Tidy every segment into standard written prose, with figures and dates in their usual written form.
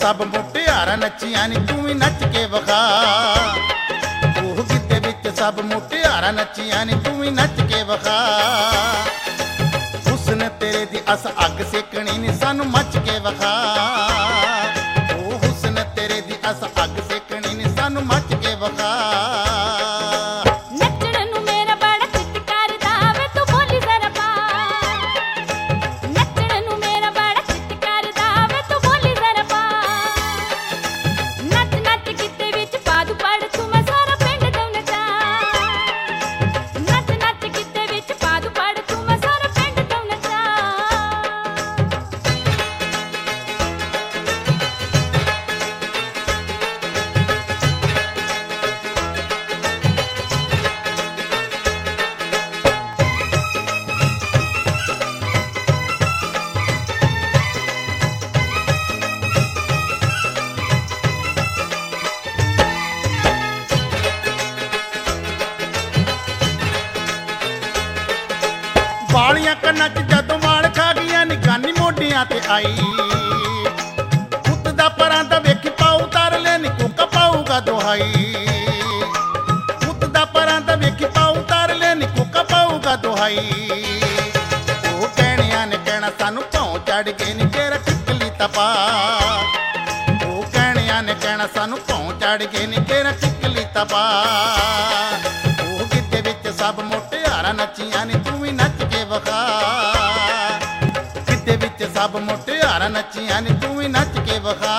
सब मुटियारा नच्चियां नी तू भी नच के विखा। ओह गिद्धे विच सब मुटियारा नच्चियां नी तू भी नच के विखा। हुस्न तेरे दी अस अग सेकनी नी सानू मच के विखा। ओ हुस्न तेरे दी अस अग सेकनी नी सानू मच के विखा। वालियां कन्नां च जदों वाल खा गईयां नी गानी मोढियां ते आई। पुत्त दा परां दा वेखी पाऊ तार ले नी कोका पाऊगा दुहाई। पुत्त दा परां दा वेखी पाऊ तार ले नी कोका पाऊगा दुहाई। ओ कहणियां ने कहना सानू भौं चढ़ के नी तेरा टिकली तपा। ओ कहणियां ने कहना सानू भौं चढ़ के नी तेरा टिकली तपा। ओ गिद्धे विच सब मुटियारा नच्चियां नी तू भी नच के विखा। गिद्धे विच सब मुटियारा नच्चियां नी तू भी नच के विखा।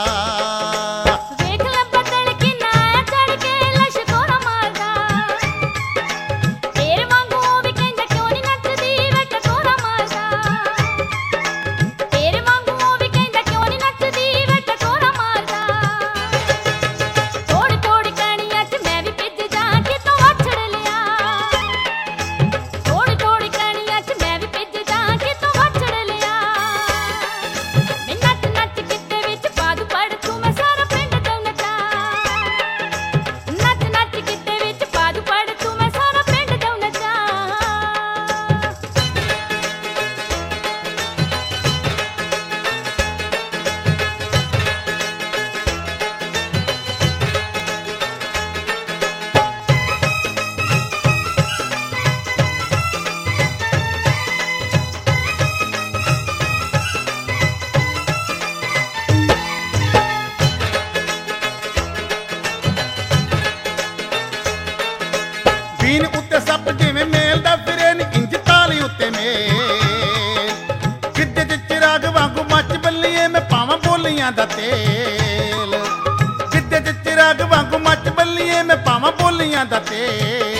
बीन उत्ते सप जिवें मेल दा फिरे नी इंज ताली उत्ते मेल। गिद्धे च चिराग वांगू मच बल्लीए मैं पावां बोलियां दा तेल। गिद्धे च चिराग वांगू मच बल्लीए मैं पावां बोलियां दा तेल।